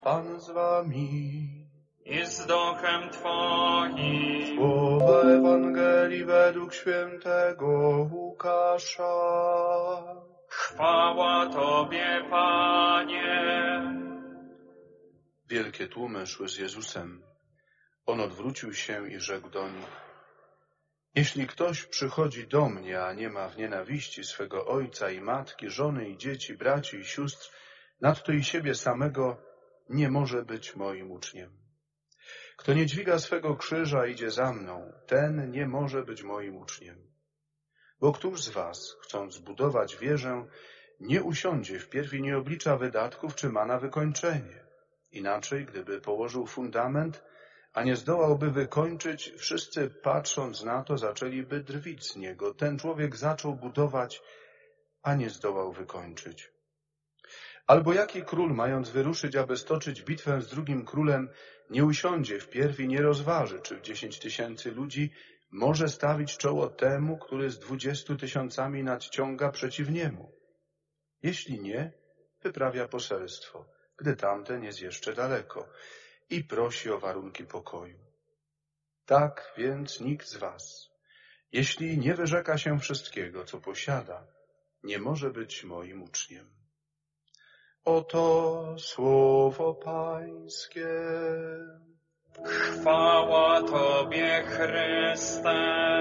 Pan z wami. I z duchem Twoim. Słowa Ewangelii według świętego Łukasza. Chwała Tobie, Panie. Wielkie tłumy szły z Jezusem. On odwrócił się i rzekł do nich: Jeśli ktoś przychodzi do mnie, a nie ma w nienawiści swego ojca i matki, żony i dzieci, braci i sióstr, nadto i siebie samego, nie może być moim uczniem. Kto nie dźwiga swego krzyża, idzie za mną, ten nie może być moim uczniem. Bo któż z was, chcąc zbudować wieżę, nie usiądzie wpierw i nie oblicza wydatków, czy ma na wykończenie? Inaczej, gdyby położył fundament, a nie zdołałby wykończyć, wszyscy patrząc na to zaczęliby drwić z niego. Ten człowiek zaczął budować, a nie zdołał wykończyć. Albo jaki król, mając wyruszyć, aby stoczyć bitwę z drugim królem, nie usiądzie wpierw i nie rozważy, czy w 10 000 ludzi może stawić czoło temu, który z 20 000 nadciąga przeciw niemu? Jeśli nie, wyprawia poselstwo, gdy tamten jest jeszcze daleko, i prosi o warunki pokoju. Tak więc nikt z was, jeśli nie wyrzeka się wszystkiego, co posiada, nie może być moim uczniem. Oto słowo Pańskie. Chwała Tobie, Chryste.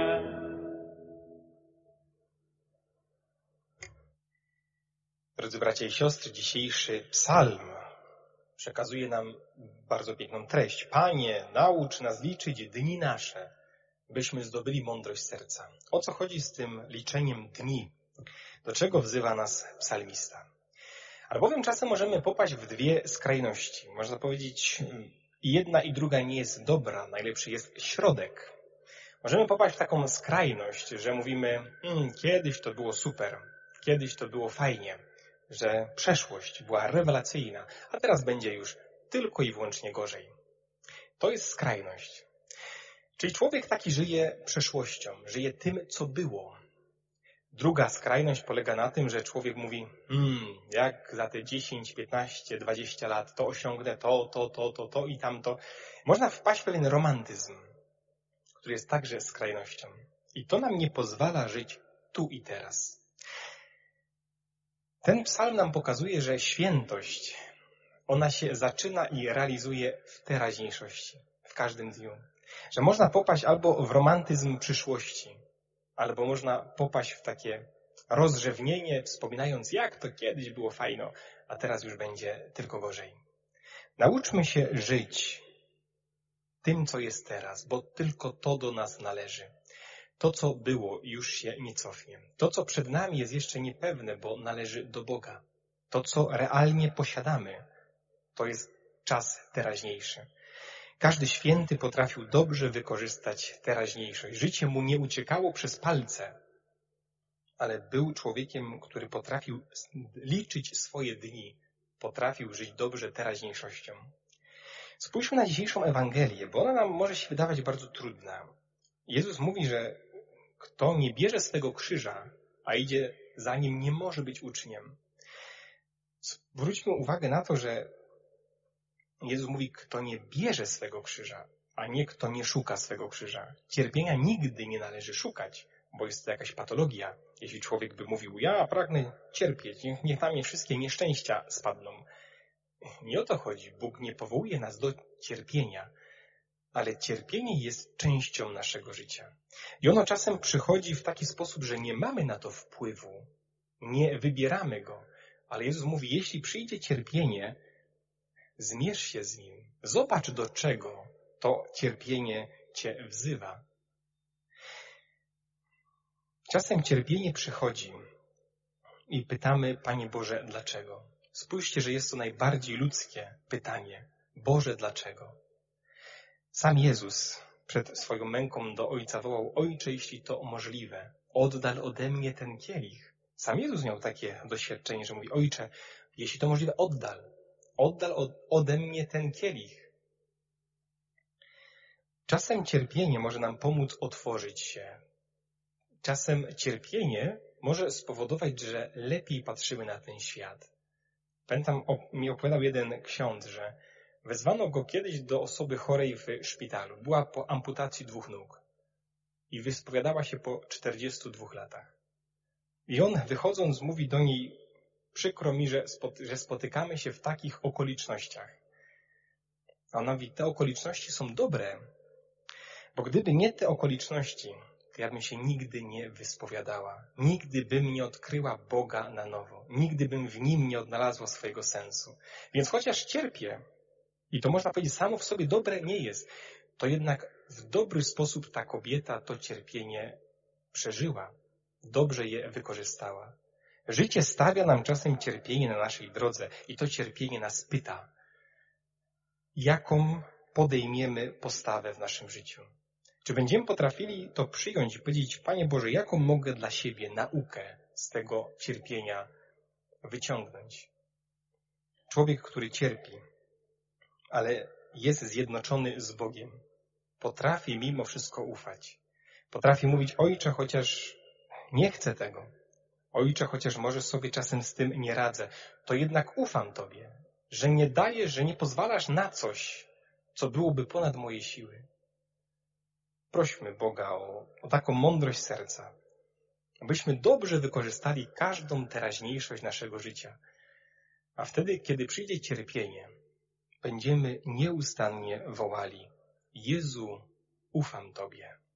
Drodzy bracia i siostry, dzisiejszy psalm przekazuje nam bardzo piękną treść. Panie, naucz nas liczyć dni nasze, byśmy zdobyli mądrość serca. O co chodzi z tym liczeniem dni? Do czego wzywa nas psalmista? Albowiem czasem możemy popaść w dwie skrajności. Można powiedzieć, jedna i druga nie jest dobra, najlepszy jest środek. Możemy popaść w taką skrajność, że mówimy, kiedyś to było super, kiedyś to było fajnie, że przeszłość była rewelacyjna, a teraz będzie już tylko i wyłącznie gorzej. To jest skrajność. Czyli człowiek taki żyje przeszłością, żyje tym, co było. Druga skrajność polega na tym, że człowiek mówi, jak za te 10, 15, 20 lat to osiągnę to i tamto. Można wpaść w pewien romantyzm, który jest także skrajnością. I to nam nie pozwala żyć tu i teraz. Ten psalm nam pokazuje, że świętość, ona się zaczyna i realizuje w teraźniejszości, w każdym dniu. Że można popaść albo w romantyzm przyszłości, albo można popaść w takie rozrzewnienie, wspominając, jak to kiedyś było fajno, a teraz już będzie tylko gorzej. Nauczmy się żyć tym, co jest teraz, bo tylko to do nas należy. To, co było, już się nie cofnie. To, co przed nami jest jeszcze niepewne, bo należy do Boga. To, co realnie posiadamy, to jest czas teraźniejszy. Każdy święty potrafił dobrze wykorzystać teraźniejszość. Życie mu nie uciekało przez palce, ale był człowiekiem, który potrafił liczyć swoje dni, potrafił żyć dobrze teraźniejszością. Spójrzmy na dzisiejszą Ewangelię, bo ona nam może się wydawać bardzo trudna. Jezus mówi, że kto nie bierze swego krzyża, a idzie za nim, nie może być uczniem. Zwróćmy uwagę na to, że Jezus mówi, kto nie bierze swego krzyża, a nie kto nie szuka swego krzyża. Cierpienia nigdy nie należy szukać, bo jest to jakaś patologia. Jeśli człowiek by mówił, ja pragnę cierpieć, niech na mnie wszystkie nieszczęścia spadną. Nie o to chodzi. Bóg nie powołuje nas do cierpienia, ale cierpienie jest częścią naszego życia. I ono czasem przychodzi w taki sposób, że nie mamy na to wpływu, nie wybieramy go. Ale Jezus mówi, jeśli przyjdzie cierpienie, zmierz się z nim. Zobacz, do czego to cierpienie cię wzywa. Czasem cierpienie przychodzi i pytamy, Panie Boże, dlaczego? Spójrzcie, że jest to najbardziej ludzkie pytanie. Boże, dlaczego? Sam Jezus przed swoją męką do Ojca wołał, Ojcze, jeśli to możliwe, oddal ode mnie ten kielich. Sam Jezus miał takie doświadczenie, że mówi, Ojcze, jeśli to możliwe, oddal ode mnie ten kielich. Czasem cierpienie może nam pomóc otworzyć się. Czasem cierpienie może spowodować, że lepiej patrzymy na ten świat. Pamiętam, mi opowiadał jeden ksiądz, że Wezwano go kiedyś do osoby chorej w szpitalu. Była po amputacji 2 nóg i wyspowiadała się po 42 latach. I on, wychodząc, mówi do niej: przykro mi, że spotykamy się w takich okolicznościach. A ona mówi: te okoliczności są dobre, bo gdyby nie te okoliczności, to ja bym się nigdy nie wyspowiadała. Nigdy bym nie odkryła Boga na nowo. Nigdy bym w Nim nie odnalazła swojego sensu. Więc chociaż cierpię, i to można powiedzieć samo w sobie dobre nie jest, to jednak w dobry sposób ta kobieta to cierpienie przeżyła. Dobrze je wykorzystała. Życie stawia nam czasem cierpienie na naszej drodze i to cierpienie nas pyta, jaką podejmiemy postawę w naszym życiu. Czy będziemy potrafili to przyjąć i powiedzieć: Panie Boże, jaką mogę dla siebie naukę z tego cierpienia wyciągnąć? Człowiek, który cierpi, ale jest zjednoczony z Bogiem, potrafi mimo wszystko ufać. Potrafi mówić: Ojcze, chociaż nie chcę tego. Ojcze, chociaż może sobie czasem z tym nie radzę, to jednak ufam Tobie, że nie dajesz, że nie pozwalasz na coś, co byłoby ponad moje siły. Prośmy Boga o taką mądrość serca, abyśmy dobrze wykorzystali każdą teraźniejszość naszego życia. A wtedy, kiedy przyjdzie cierpienie, będziemy nieustannie wołali: Jezu, ufam Tobie.